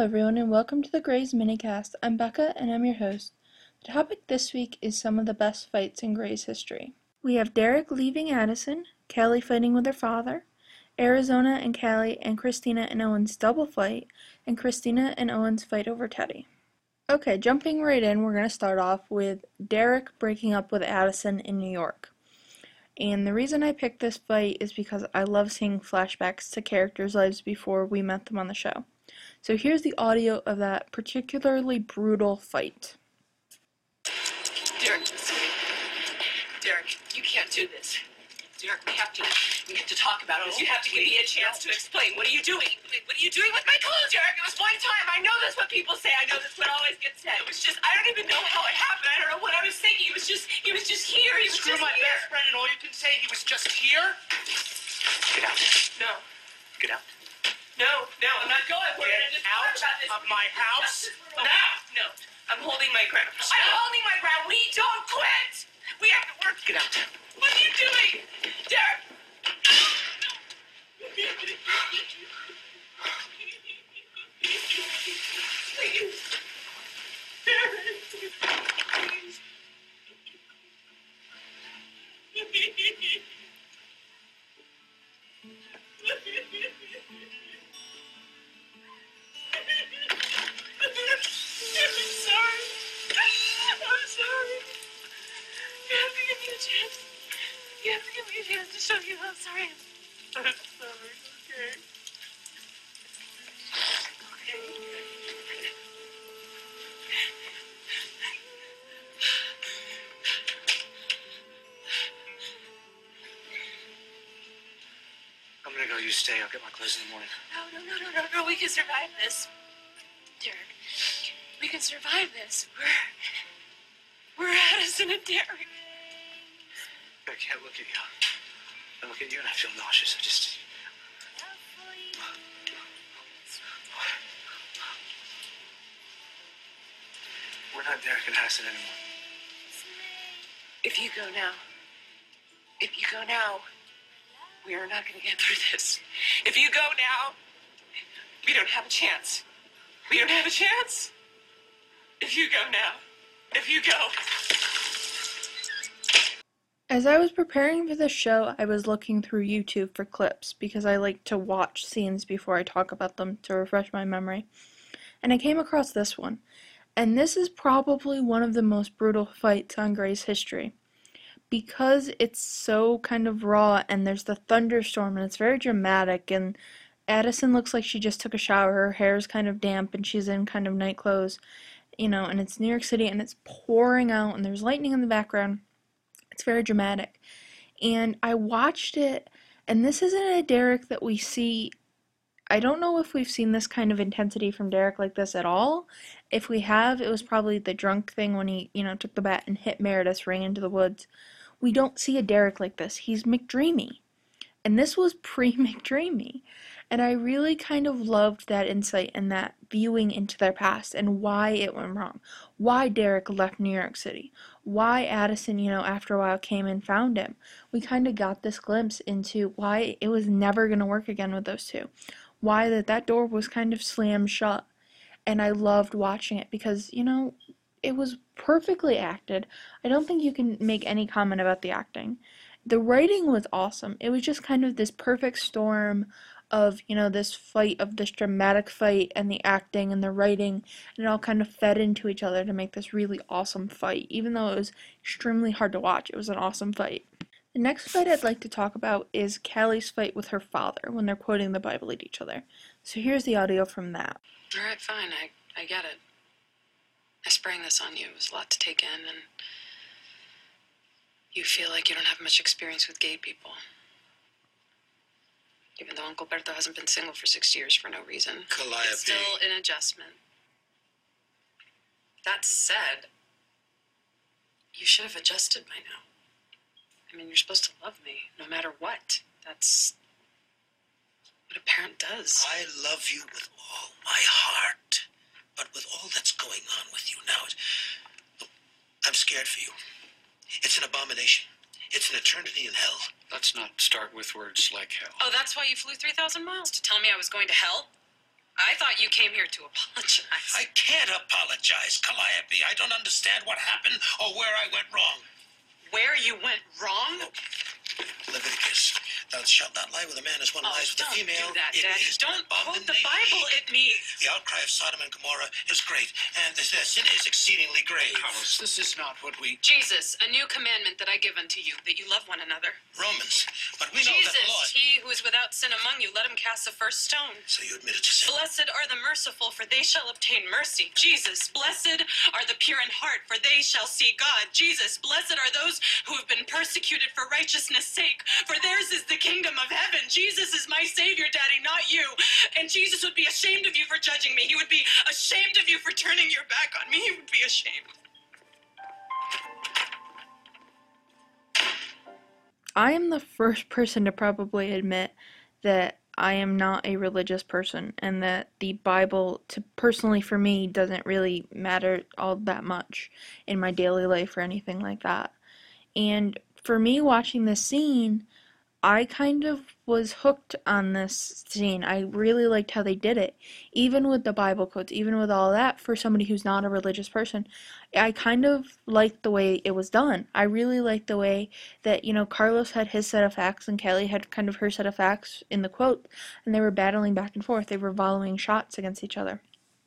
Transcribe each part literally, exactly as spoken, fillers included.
everyone, and welcome to the Grey's Minicast. I'm Becca, and I'm your host. The topic this week is some of the best fights in Grey's history. We have Derek leaving Addison, Callie fighting with her father, Arizona and Callie and Christina and Owen's double fight, and Christina and Owen's fight over Teddy. Okay, jumping right in, we're going to start off with Derek breaking up with Addison in New York. And the reason I picked this fight is because I love seeing flashbacks to characters' lives before we met them on the show. So here's the audio of that particularly brutal fight. Derek, Derek, you can't do this. Derek, we have to, we have to talk about this. You have to give me a chance to explain. What are you doing? What are you doing with my clothes, Derek? It was one time. I know that's what people say. I know that's what always gets said. It was just, I don't even know how it happened. I don't know what I was thinking. It was just, he was just here. He was Screw just my here. best friend and all you can say, he was just here? Get out. No. Get out. No, no, I'm not going. We're Get gonna just out talk about this. of my house No, no. I'm holding my ground. I'm holding my ground. We don't quit. We have to work. Get out. What are you doing, Derek? Please. Derek. Please. I'm sorry. I'm sorry. You have to give me a chance. You have to give me a chance to show you how sorry I am. I'm sorry, okay? Okay. I'm gonna go, you stay. I'll get my clothes in the morning. No, no, no, no, no, no. We can survive this. Derek, we can survive this. We're, we're Addison and Derek. I can't look at you. I look at you and I feel nauseous. I just... We're not Derek and Addison anymore. If you go now, if you go now, we are not going to get through this. If you go now, we don't have a chance. We don't have a chance. If you go now, if you go. As I was preparing for this show, I was looking through YouTube for clips because I like to watch scenes before I talk about them to refresh my memory. And I came across this one. And this is probably one of the most brutal fights on Grey's history. Because it's so kind of raw and there's the thunderstorm and it's very dramatic and Addison looks like she just took a shower, her hair's kind of damp and she's in kind of night clothes, you know, and it's New York City and it's pouring out and there's lightning in the background. It's very dramatic. And I watched it, and this isn't a Derek that we see. I don't know if we've seen this kind of intensity from Derek like this at all. If we have, it was probably the drunk thing when he, you know, took the bat and hit Meredith, ran into the woods. We don't see a Derek like this. He's McDreamy. And this was pre-McDreamy. And I really kind of loved that insight and that viewing into their past and why it went wrong. Why Derek left New York City. Why Addison, you know, after a while came and found him. We kind of got this glimpse into why it was never going to work again with those two. Why that that door was kind of slammed shut. And I loved watching it because, you know, it was perfectly acted. I don't think you can make any comment about the acting. The writing was awesome. It was just kind of this perfect storm of, you know, this fight, of this dramatic fight, and the acting and the writing, and it all kind of fed into each other to make this really awesome fight. Even though it was extremely hard to watch, it was an awesome fight. The next fight I'd like to talk about is Callie's fight with her father when they're quoting the Bible at each other. So here's the audio from that. All right, fine, I, I get it. I sprang this on you. It was a lot to take in, and you feel like you don't have much experience with gay people. Even though Uncle Berto hasn't been single for six years for no reason. Calliope. It's still an adjustment. That said, you should have adjusted by now. I mean, you're supposed to love me, no matter what. That's what a parent does. I love you with all my heart. But with all that's going on with you now, it, I'm scared for you. It's an abomination. It's an eternity in hell. Let's not start with words like hell. Oh, that's why you flew three thousand miles, to tell me I was going to hell? I thought you came here to apologize. I can't apologize, Calliope. I don't understand what happened or where I went wrong. Where you went wrong? Leviticus, thou shalt not lie with a man as one Oh, lies with a don't female. do that, It Daddy. is Don't quote the abomination. Bible at me. The outcry of Sodom and Gomorrah is great, and the the sin is exceedingly grave. Carlos, this is not what we... Jesus, a new commandment that I give unto you, that you love one another. Romans, but we know Jesus, that the Lord... he who is without sin among you, let him cast the first stone. So you admitted to sin? Blessed are the merciful, for they shall obtain mercy. Jesus, blessed are the pure in heart, for they shall see God. Jesus, blessed are those who have been persecuted for righteousness' sake, for theirs is the kingdom of heaven. Jesus is my Savior, Daddy, not you. And Jesus would be ashamed of you for judging me. He would be ashamed of you for turning your back on me. He would be ashamed. I am the first person to probably admit that I am not a religious person and that the Bible, to personally for me, doesn't really matter all that much in my daily life or anything like that. And for me watching this scene, I kind of was hooked on this scene. I really liked how they did it. Even with the Bible quotes, even with all that, for somebody who's not a religious person, I kind of liked the way it was done. I really liked the way that, you know, Carlos had his set of facts and Kelly had kind of her set of facts in the quote, and they were battling back and forth. They were volleying shots against each other.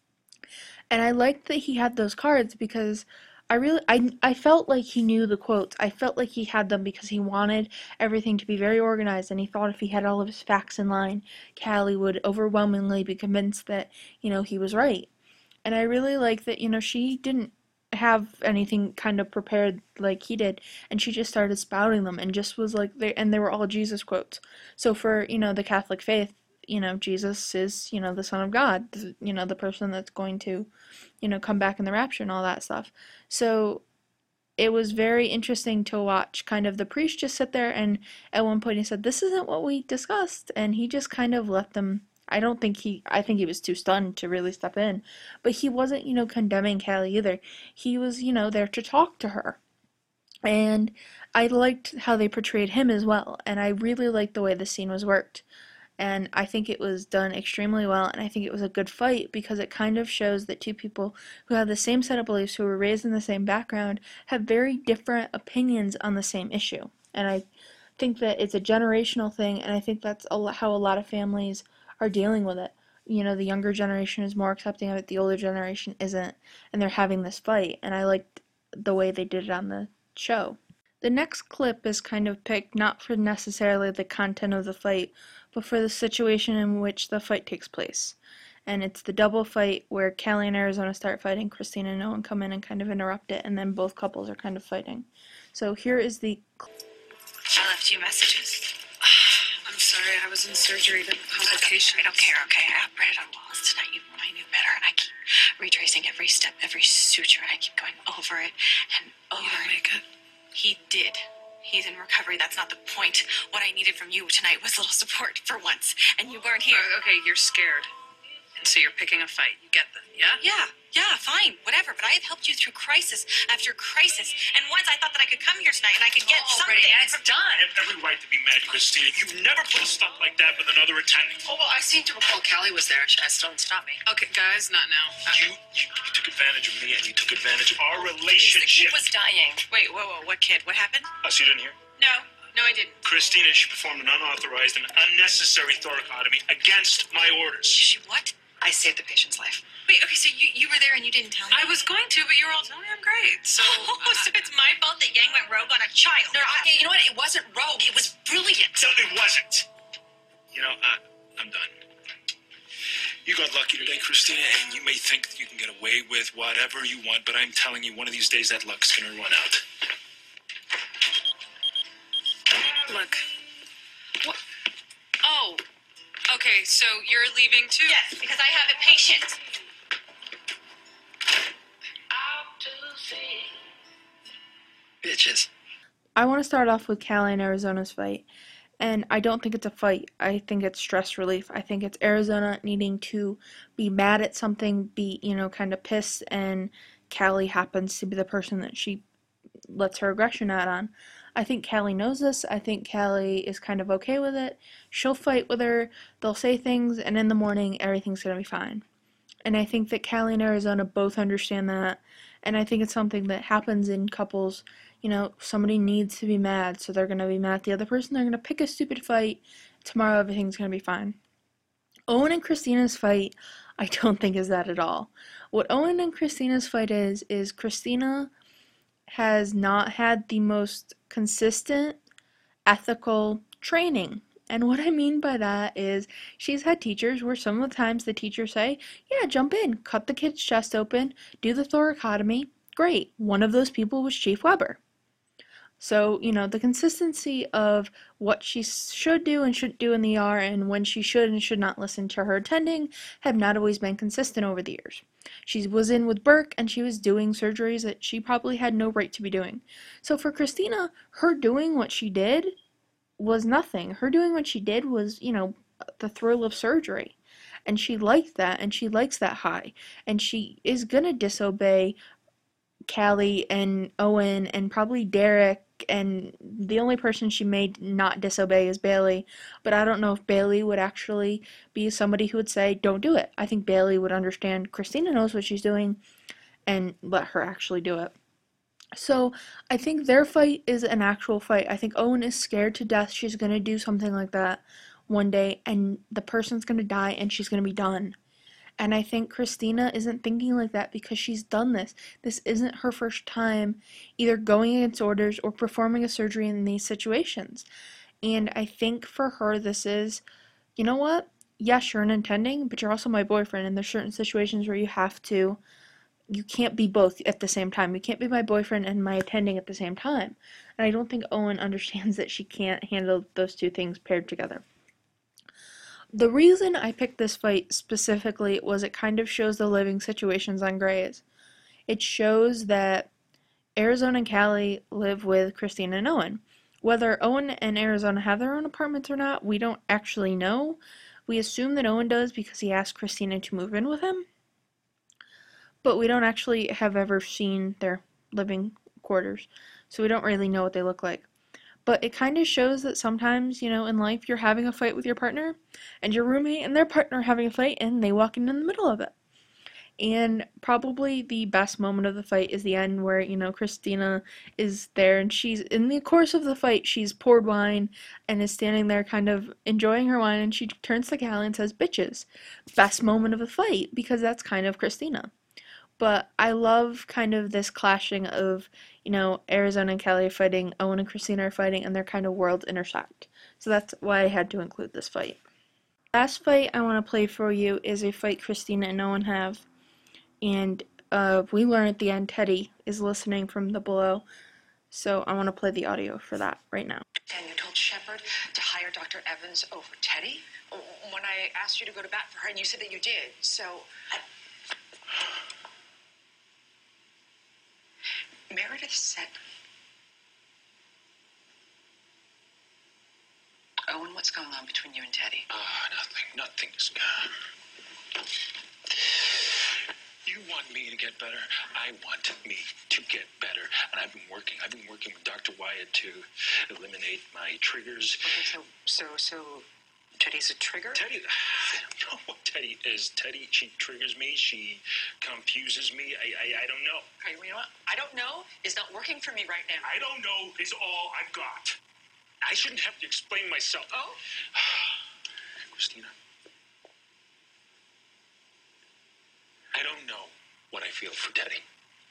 And I liked that he had those cards because I really, I, I felt like he knew the quotes. I felt like he had them because he wanted everything to be very organized, and he thought if he had all of his facts in line, Callie would overwhelmingly be convinced that, you know, he was right. And I really like that, you know, she didn't have anything kind of prepared like he did, and she just started spouting them, and just was like, they, and they were all Jesus quotes. So for, you know, the Catholic faith, you know, Jesus is, you know, the Son of God, you know, the person that's going to, you know, come back in the rapture and all that stuff. So it was very interesting to watch kind of the priest just sit there, and at one point he said, this isn't what we discussed, and he just kind of let them, I don't think he, I think he was too stunned to really step in, but he wasn't, you know, condemning Callie either. He was, you know, there to talk to her. And I liked how they portrayed him as well, and I really liked the way the scene was worked. And I think it was done extremely well, and I think it was a good fight because it kind of shows that two people who have the same set of beliefs, who were raised in the same background, have very different opinions on the same issue. And I think that it's a generational thing, and I think that's a, how a lot of families are dealing with it. You know, the younger generation is more accepting of it, the older generation isn't, and they're having this fight, and I liked the way they did it on the show. The next clip is kind of picked not for necessarily the content of the fight, but for the situation in which the fight takes place. And it's the double fight where Callie and Arizona start fighting, Christina and Owen come in and kind of interrupt it, and then both couples are kind of fighting. So here is the... I left you messages. I'm sorry, I was in surgery. There were complications. I don't care, okay? I operated on Wallace tonight. You, I knew better, and I keep retracing every step, every suture, and I keep going over it and over You didn't it. make it? He did. He's in recovery. That's not the point. What I needed from you tonight was a little support for once, and you weren't here. Uh, okay, you're scared. And so you're picking a fight. You get that, yeah? Yeah, yeah, fine, whatever. But I have helped you through crisis after crisis, and once I thought that I could come here tonight and I could get Oh, something. Brittany, it's from- done. You have every right to be mad, Christina. You never put a stunt like that with another attendant. Oh, well, I seem to recall Callie was there. She still didn't stop me. Okay, guys, not now. Uh, You, you you took advantage of me and you took advantage of our The kid relationship. was dying. Wait, whoa, whoa, what kid? What happened? Oh, so you didn't hear? No, no, I didn't. Christina, she performed an unauthorized and unnecessary thoracotomy against my orders. She what? I saved the patient's life. Wait, okay, so you, you were there and you didn't tell me? I was going to, but you were all telling me I'm great. So, Oh, uh, so it's my fault that Yang went rogue on a child. No, I- okay, you know what? It wasn't rogue. It was brilliant. No, it wasn't. You know, I, I'm done. You got lucky today, Christina, and you may think that you can get away with whatever you want, but I'm telling you, one of these days that luck's gonna run out. look. What? Oh, okay, so you're leaving too? Yes, because I have a patient. Bitches. I want to start off with Callie and Arizona's fight. And I don't think it's a fight. I think it's stress relief. I think it's Arizona needing to be mad at something, be, you know, kind of pissed, and Callie happens to be the person that she lets her aggression out on. I think Callie knows this. I think Callie is kind of okay with it. She'll fight with her, they'll say things, and in the morning, everything's gonna be fine. And I think that Callie and Arizona both understand that. And I think it's something that happens in couples. You know, somebody needs to be mad, so they're going to be mad at the other person. They're going to pick a stupid fight. Tomorrow, everything's going to be fine. Owen and Christina's fight, I don't think is that at all. What Owen and Christina's fight is, is Christina has not had the most consistent, ethical training. And what I mean by that is she's had teachers where some of the times the teachers say, yeah, jump in, cut the kid's chest open, do the thoracotomy. Great. One of those people was Chief Weber. So, you know, the consistency of what she should do and shouldn't do in the E R and when she should and should not listen to her attending have not always been consistent over the years. She was in with Burke and she was doing surgeries that she probably had no right to be doing. So for Christina, her doing what she did was nothing. Her doing what she did was, you know, the thrill of surgery. And she liked that, and she likes that high. And she is gonna disobey Callie and Owen and probably Derek, and the only person she may not disobey is Bailey. But I don't know if Bailey would actually be somebody who would say, don't do it. I think Bailey would understand Christina knows what she's doing and let her actually do it. So, I think their fight is an actual fight. I think Owen is scared to death she's gonna do something like that one day, and the person's gonna die, and she's gonna be done. And I think Christina isn't thinking like that because she's done this. This isn't her first time either going against orders or performing a surgery in these situations. And I think for her, this is, you know what? Yes, you're an intending, but you're also my boyfriend, and there's certain situations where you have to you can't be both at the same time. You can't be my boyfriend and my attending at the same time. And I don't think Owen understands that she can't handle those two things paired together. The reason I picked this fight specifically was it kind of shows the living situations on Grey's. It shows that Arizona and Callie live with Christina and Owen. Whether Owen and Arizona have their own apartments or not, we don't actually know. We assume that Owen does because he asked Christina to move in with him. But we don't actually have ever seen their living quarters, so we don't really know what they look like. But it kind of shows that sometimes, you know, in life you're having a fight with your partner, and your roommate and their partner are having a fight, and they walk in in the middle of it. And probably the best moment of the fight is the end where, you know, Christina is there, and she's, in the course of the fight, she's poured wine, and is standing there kind of enjoying her wine, and she turns to Callie and says, bitches. Best moment of the fight, because that's kind of Christina. But I love kind of this clashing of, you know, Arizona and Callie are fighting, Owen and Christina are fighting, and their kind of worlds intersect. So that's why I had to include this fight. Last fight I want to play for you is a fight Christina and Owen have. And uh, we learn at the end Teddy is listening from the below. So I want to play the audio for that right now. And you told Shepard to hire Doctor Evans over Teddy? When I asked you to go to bat for her, and you said that you did. So... I... Meredith said, Owen, what's going on between you and Teddy? Ah, uh, nothing. Nothing's gone. You want me to get better? I want me to get better. And I've been working. I've been working with Doctor Wyatt to eliminate my triggers. Okay, so, so, so... Teddy's a trigger? Teddy, I don't know what Teddy is. Teddy, she triggers me. She confuses me. I, I, I don't know. Okay, you know what? I don't know is not working for me right now. I don't know is all I've got. I shouldn't have to explain myself. Oh? Christina, I don't know what I feel for Teddy.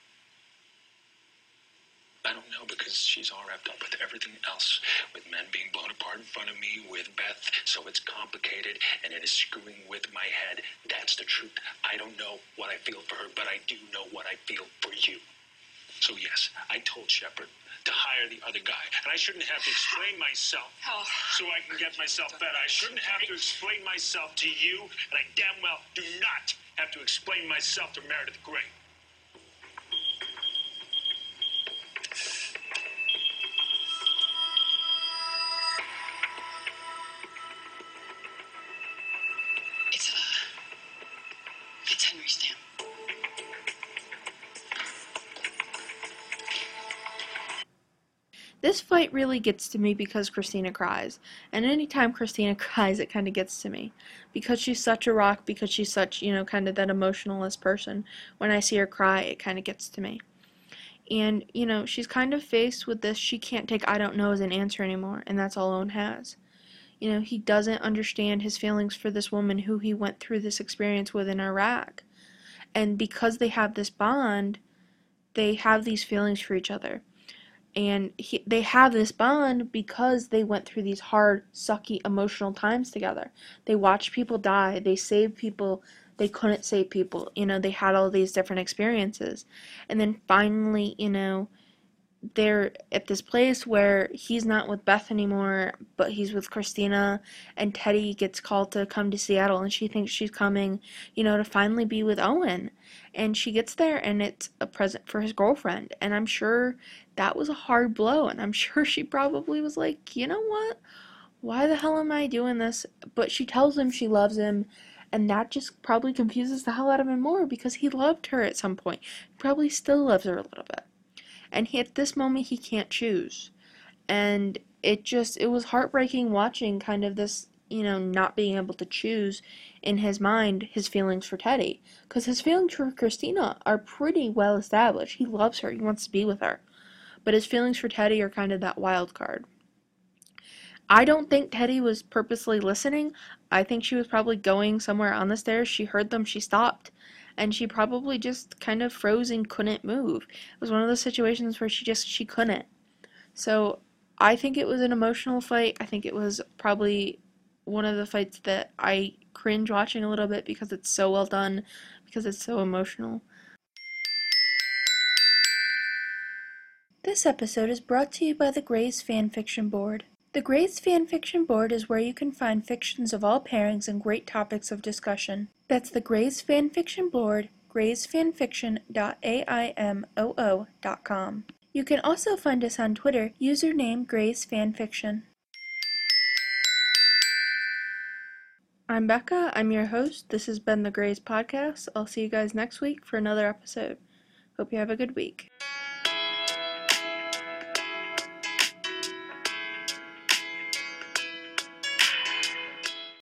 I don't know because she's all wrapped up with everything else, with men being blown apart in front of me, with Beth, so it's complicated, and it is screwing with my head. That's the truth. I don't know what I feel for her, but I do know what I feel for you. So yes, I told Shepard to hire the other guy, and I shouldn't have to explain myself Oh. so I can get myself better. I shouldn't have to explain myself to you, and I damn well do not have to explain myself to Meredith Grey. It's, uh... It's Henry Stamp. This This fight really gets to me because Christina cries. And anytime Christina cries, it kind of gets to me. Because she's such a rock, because she's such, you know, kind of that emotionalist person. When I see her cry, it kind of gets to me. And, you know, she's kind of faced with this, she can't take I don't know as an answer anymore. And that's all Owen has. You know, he doesn't understand his feelings for this woman who he went through this experience with in Iraq. And because they have this bond, they have these feelings for each other. And he, they have this bond because they went through these hard, sucky, emotional times together. They watched people die. They saved people. They couldn't save people. You know, they had all these different experiences. And then finally, you know, they're at this place where he's not with Beth anymore, but he's with Christina, and Teddy gets called to come to Seattle, and she thinks she's coming, you know, to finally be with Owen. And she gets there, and it's a present for his girlfriend, and I'm sure that was a hard blow, and I'm sure she probably was like, you know what, why the hell am I doing this? But she tells him she loves him, and that just probably confuses the hell out of him more, because he loved her at some point, probably still loves her a little bit. And he, at this moment, he can't choose. And it just, it was heartbreaking watching kind of this, you know, not being able to choose in his mind his feelings for Teddy. Because his feelings for Christina are pretty well established. He loves her. He wants to be with her. But his feelings for Teddy are kind of that wild card. I don't think Teddy was purposely listening. I think she was probably going somewhere on the stairs. She heard them. She stopped. And she probably just kind of froze and couldn't move. It was one of those situations where she just, she couldn't. So I think it was an emotional fight. I think it was probably one of the fights that I cringe watching a little bit because it's so well done, because it's so emotional. This episode is brought to you by the Gray's Fanfiction Board. The Gray's Fanfiction Board is where you can find fictions of all pairings and great topics of discussion. That's the Gray's Fanfiction Board, grays fanfiction dot a i m o o dot com. You can also find us on Twitter, username Gray's Fanfiction. I'm Becca, I'm your host. This has been the Gray's Podcast. I'll see you guys next week for another episode. Hope you have a good week.